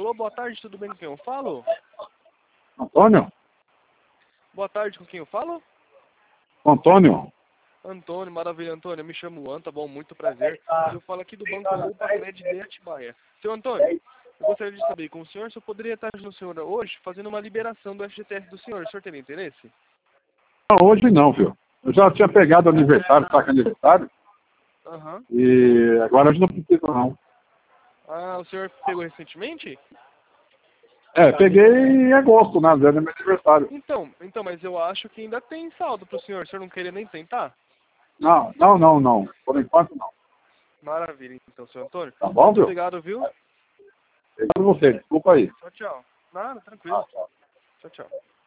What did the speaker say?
Alô, boa tarde, tudo bem com quem eu falo? Antônio? Boa tarde, com quem eu falo? Antônio? Antônio, maravilha, Antônio. Eu me chamo An, tá bom? Muito prazer. Eu falo aqui do Banco Opa Cred de Atibaia. Seu Antônio, eu gostaria de saber com o senhor se eu poderia estar ajudando o senhor hoje fazendo uma liberação do FGTS do senhor. O senhor teria interesse? Não, hoje não, viu? Eu já tinha pegado aniversário, saca aniversário, Aham. e agora hoje não precisa não. Ah, o senhor pegou recentemente? Peguei em agosto, né? Era meu aniversário. Então, mas eu acho que ainda tem saldo pro senhor. O senhor não queria nem tentar? Não. Por enquanto não. Maravilha, então, seu Antônio. Tá bom, Muito viu? obrigado, viu? Obrigado a você, desculpa aí. Tchau, tchau. Nada, tranquilo. Tchau. Tchau, tchau.